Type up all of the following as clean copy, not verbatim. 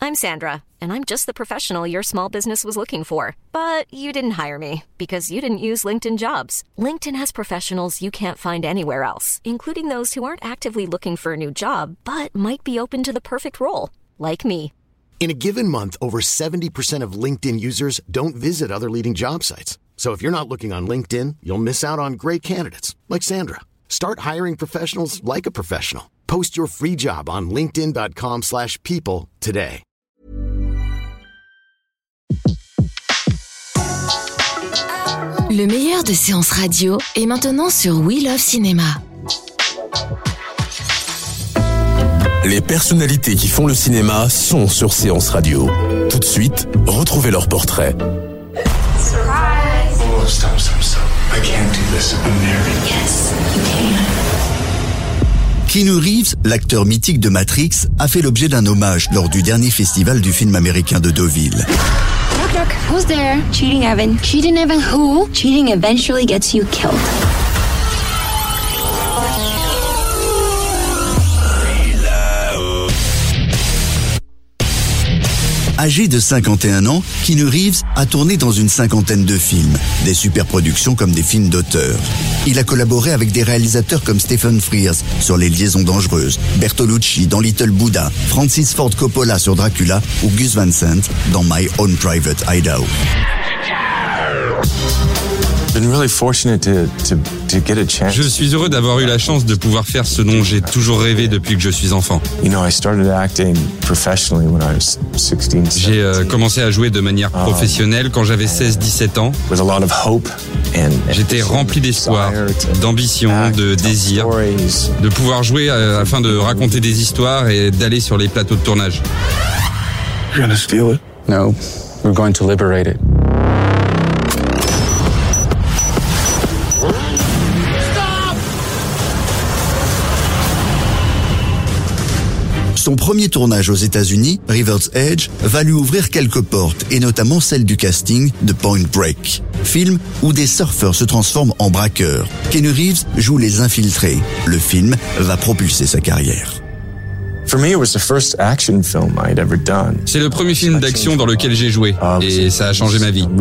I'm Sandra, and I'm just the professional your small business was looking for. But you didn't hire me because you didn't use LinkedIn Jobs. LinkedIn has professionals you can't find anywhere else, including those who aren't actively looking for a new job, but might be open to the perfect role, like me. In a given month, over 70% of LinkedIn users don't visit other leading job sites. So if you're not looking on LinkedIn, you'll miss out on great candidates like Sandra. Start hiring professionals like a professional. Post your free job on linkedin.com/people today. Le meilleur de séances radio est maintenant sur We Love Cinéma. Les personnalités qui font le cinéma sont sur Séance Radio. Tout de suite, retrouvez leur portrait. Surprise! Oh, stop. I can't do this. I'm married. Yes, you can. Keanu Reeves, l'acteur mythique de Matrix, a fait l'objet d'un hommage lors du dernier festival du film américain de Deauville. Knock. Who's there? Cheating Evan. Cheating Evan who? Cheating eventually gets you killed. Âgé de 51 ans, Keanu Reeves a tourné dans une cinquantaine de films, des superproductions comme des films d'auteur. Il a collaboré avec des réalisateurs comme Stephen Frears sur Les Liaisons Dangereuses, Bertolucci dans Little Buddha, Francis Ford Coppola sur Dracula ou Gus Van Sant dans My Own Private Idaho. Je suis heureux d'avoir eu la chance de pouvoir faire ce dont j'ai toujours rêvé depuis que je suis enfant. J'ai commencé à jouer de manière professionnelle quand j'avais 16-17 ans. J'étais rempli d'espoir, d'ambition, de désir, de pouvoir jouer afin de raconter des histoires et d'aller sur les plateaux de tournage. You're gonna steal it? No, we're going to liberate it. Son premier tournage aux États-Unis, River's Edge, va lui ouvrir quelques portes, et notamment celle du casting de Point Break, film où des surfeurs se transforment en braqueurs. Keanu Reeves joue les infiltrés. Le film va propulser sa carrière. C'est le premier film d'action dans lequel j'ai joué et ça a changé ma vie.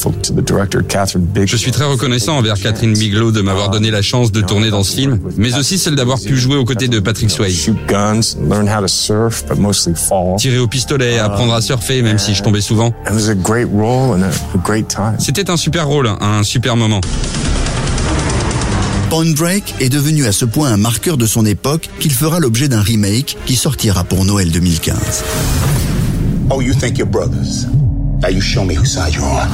Je suis très reconnaissant envers Catherine Bigelow de m'avoir donné la chance de tourner dans ce film, mais aussi celle d'avoir pu jouer aux côtés de Patrick Swayze. Tirer au pistolet, apprendre à surfer même si je tombais souvent. C'était un super rôle, un super moment. Point Break est devenu à ce point un marqueur de son époque qu'il fera l'objet d'un remake qui sortira pour Noël 2015. Oh, you think you're brothers? Now you show me whose side you're on.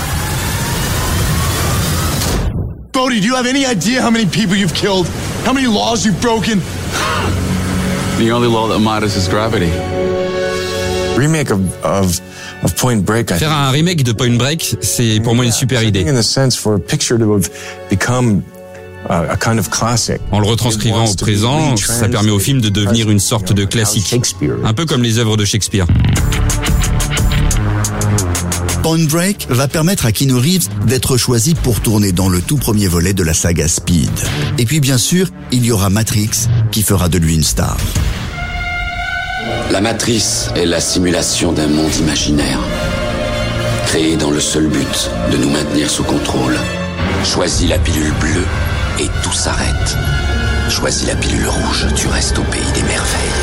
Bodhi, do you have any idea how many people you've killed? How many laws you've broken? The only law that matters is gravity. Remake of Point Break. Faire un remake de Point Break, c'est pour moi une super idée. En le retranscrivant au présent, ça permet au film de devenir une sorte de classique, un peu comme les œuvres de Shakespeare. Point Break va permettre à Keanu Reeves d'être choisi pour tourner dans le tout premier volet de la saga Speed. Et puis bien sûr, il y aura Matrix qui fera de lui une star. La matrice est la simulation d'un monde imaginaire, créé dans le seul but de nous maintenir sous contrôle. Choisis la pilule bleue et tout s'arrête. Choisis la pilule rouge, tu restes au pays des merveilles.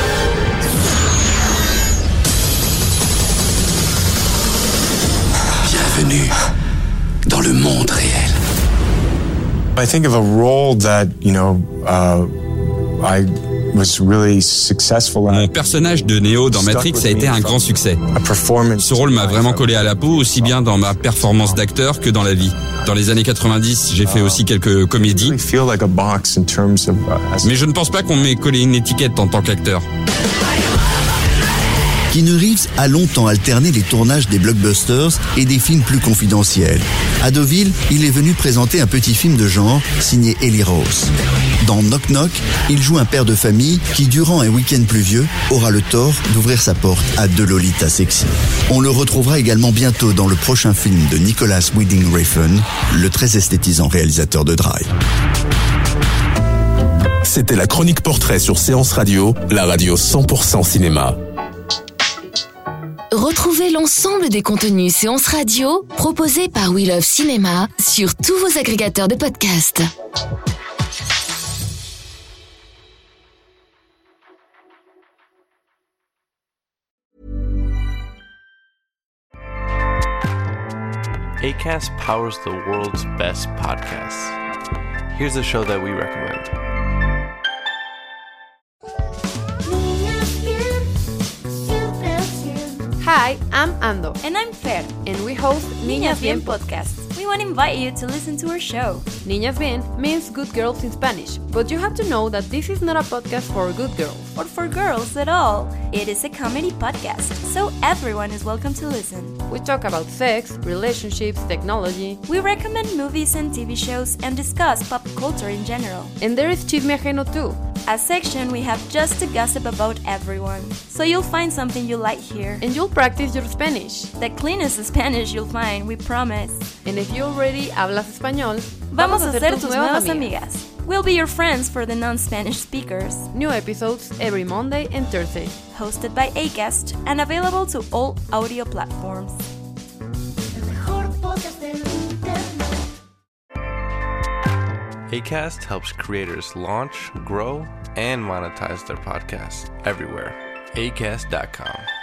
Bienvenue dans le monde réel. I think of a role that, Mon personnage de Neo dans Matrix a été un grand succès. Ce rôle m'a vraiment collé à la peau, aussi bien dans ma performance d'acteur que dans la vie. Dans les années 90, j'ai fait aussi quelques comédies. Mais je ne pense pas qu'on m'ait collé une étiquette en tant qu'acteur. Keanu Reeves a longtemps alterné les tournages des blockbusters et des films plus confidentiels. À Deauville, il est venu présenter un petit film de genre signé Eli Roth. Dans Knock Knock, il joue un père de famille qui, durant un week-end pluvieux, aura le tort d'ouvrir sa porte à deux Lolitas sexy. On le retrouvera également bientôt dans le prochain film de Nicholas Winding Refn, le très esthétisant réalisateur de Drive. C'était la chronique portrait sur Séance Radio, la radio 100% cinéma. Retrouvez l'ensemble des contenus séances radio proposés par We Love Cinéma sur tous vos agrégateurs de podcasts. Acast powers the world's best podcasts. Here's a show that we recommend. Hi, I'm Ando. And I'm Fer. And we host Niñas Bien podcast. We want to invite you to listen to our show. Niñas Bien means good girls in Spanish, but you have to know that this is not a podcast for good girls. Or for girls at all. It is a comedy podcast, so everyone is welcome to listen. We talk about sex, relationships, technology. We recommend movies and TV shows and discuss pop culture in general. And there is Chisme Ajeno too. A section we have just to gossip about everyone. So you'll find something you like here. And you'll practice your Spanish. The cleanest Spanish you'll find, we promise. And if you already hablas español, vamos a ser tus nuevas amigas. We'll be your friends for the non-Spanish speakers. New episodes every Monday and Thursday. Hosted by Acast and available to all audio platforms. Acast helps creators launch, grow, and monetize their podcasts everywhere. Acast.com.